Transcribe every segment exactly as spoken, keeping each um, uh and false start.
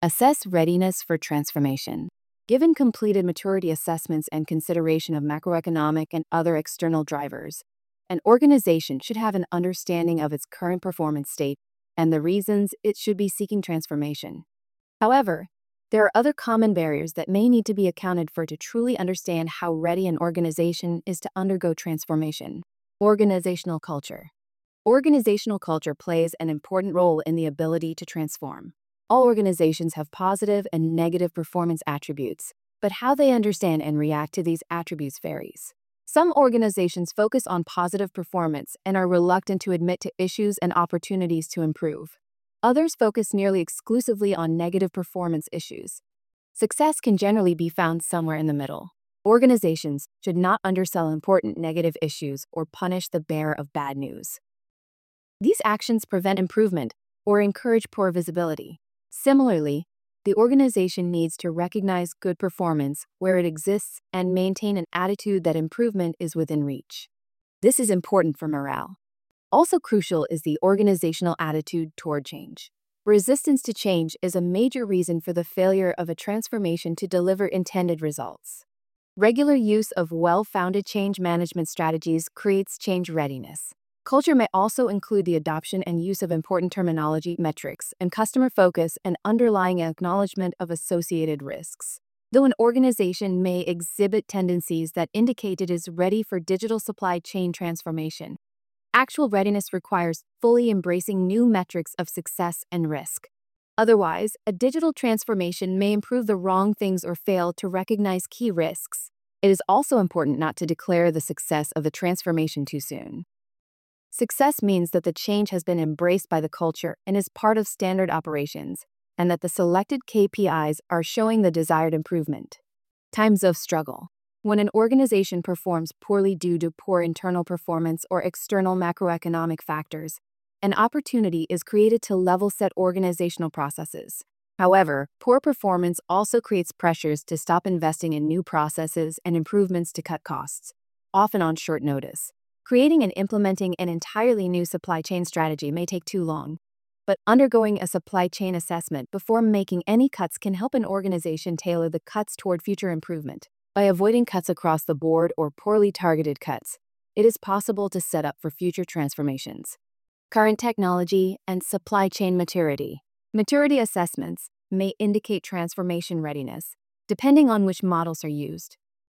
Assess readiness for transformation. Given completed maturity assessments and consideration of macroeconomic and other external drivers, an organization should have an understanding of its current performance state and the reasons it should be seeking transformation. However, there are other common barriers that may need to be accounted for to truly understand how ready an organization is to undergo transformation. Organizational culture. Organizational culture plays an important role in the ability to transform. All organizations have positive and negative performance attributes, but how they understand and react to these attributes varies. Some organizations focus on positive performance and are reluctant to admit to issues and opportunities to improve. Others focus nearly exclusively on negative performance issues. Success can generally be found somewhere in the middle. Organizations should not undersell important negative issues or punish the bearer of bad news. These actions prevent improvement or encourage poor visibility. Similarly, the organization needs to recognize good performance where it exists and maintain an attitude that improvement is within reach. This is important for morale. Also crucial is the organizational attitude toward change. Resistance to change is a major reason for the failure of a transformation to deliver intended results. Regular use of well-founded change management strategies creates change readiness. Culture may also include the adoption and use of important terminology, metrics, and customer focus and underlying acknowledgement of associated risks. Though an organization may exhibit tendencies that indicate it is ready for digital supply chain transformation, actual readiness requires fully embracing new metrics of success and risk. Otherwise, a digital transformation may improve the wrong things or fail to recognize key risks. It is also important not to declare the success of the transformation too soon. Success means that the change has been embraced by the culture and is part of standard operations, and that the selected K P Is are showing the desired improvement. Times of struggle. When an organization performs poorly due to poor internal performance or external macroeconomic factors, an opportunity is created to level set organizational processes. However, poor performance also creates pressures to stop investing in new processes and improvements to cut costs, often on short notice. Creating and implementing an entirely new supply chain strategy may take too long, but undergoing a supply chain assessment before making any cuts can help an organization tailor the cuts toward future improvement. By avoiding cuts across the board or poorly targeted cuts, it is possible to set up for future transformations. Current technology and supply chain maturity. Maturity assessments may indicate transformation readiness, depending on which models are used.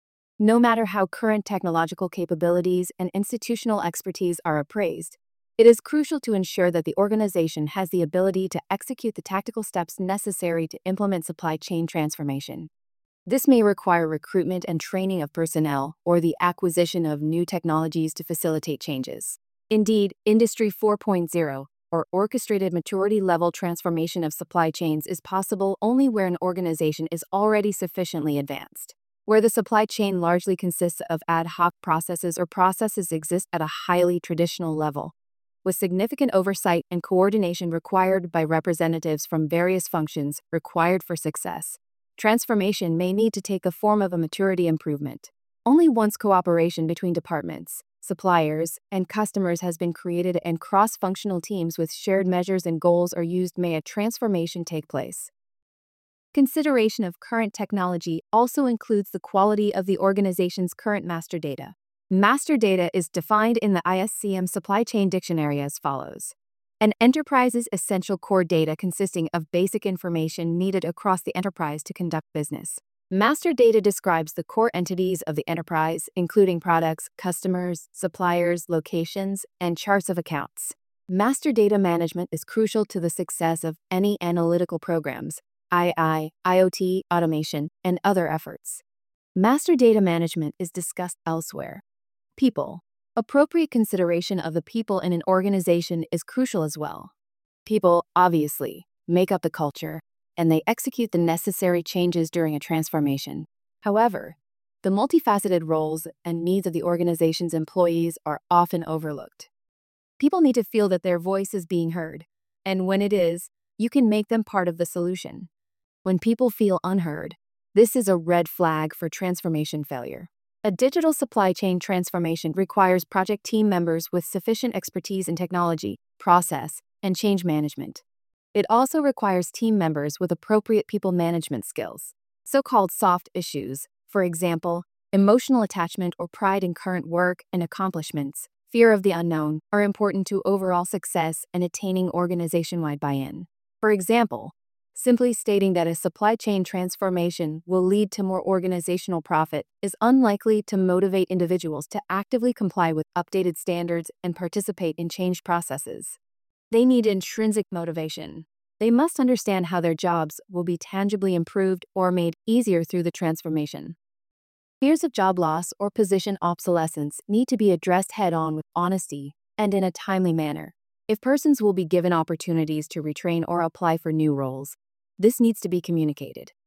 No matter how current technological capabilities and institutional expertise are appraised, it is crucial to ensure that the organization has the ability to execute the tactical steps necessary to implement supply chain transformation. This may require recruitment and training of personnel or the acquisition of new technologies to facilitate changes. Indeed, Industry four point oh, or orchestrated maturity-level transformation of supply chains, is possible only where an organization is already sufficiently advanced. Where the supply chain largely consists of ad hoc processes or processes exist at a highly traditional level, with significant oversight and coordination required by representatives from various functions required for success, transformation may need to take the form of a maturity improvement. Only once cooperation between departments, suppliers, and customers has been created and cross-functional teams with shared measures and goals are used may a transformation take place. Consideration of current technology also includes the quality of the organization's current master data. Master data is defined in the I S C M Supply Chain Dictionary as follows: an enterprise's essential core data consisting of basic information needed across the enterprise to conduct business. Master data describes the core entities of the enterprise, including products, customers, suppliers, locations, and charts of accounts. Master data management is crucial to the success of any analytical programs, A I, IoT, automation, and other efforts. Master data management is discussed elsewhere. People. Appropriate consideration of the people in an organization is crucial as well. People, obviously, make up the culture, and they execute the necessary changes during a transformation. However, the multifaceted roles and needs of the organization's employees are often overlooked. People need to feel that their voice is being heard, and when it is, you can make them part of the solution. When people feel unheard, this is a red flag for transformation failure. A digital supply chain transformation requires project team members with sufficient expertise in technology, process, and change management. It also requires team members with appropriate people management skills. So-called soft issues, for example, emotional attachment or pride in current work and accomplishments, fear of the unknown, are important to overall success and attaining organization-wide buy-in. For example, simply stating that a supply chain transformation will lead to more organizational profit is unlikely to motivate individuals to actively comply with updated standards and participate in change processes. They need intrinsic motivation. They must understand how their jobs will be tangibly improved or made easier through the transformation. Fears of job loss or position obsolescence need to be addressed head-on with honesty and in a timely manner. If persons will be given opportunities to retrain or apply for new roles, this needs to be communicated.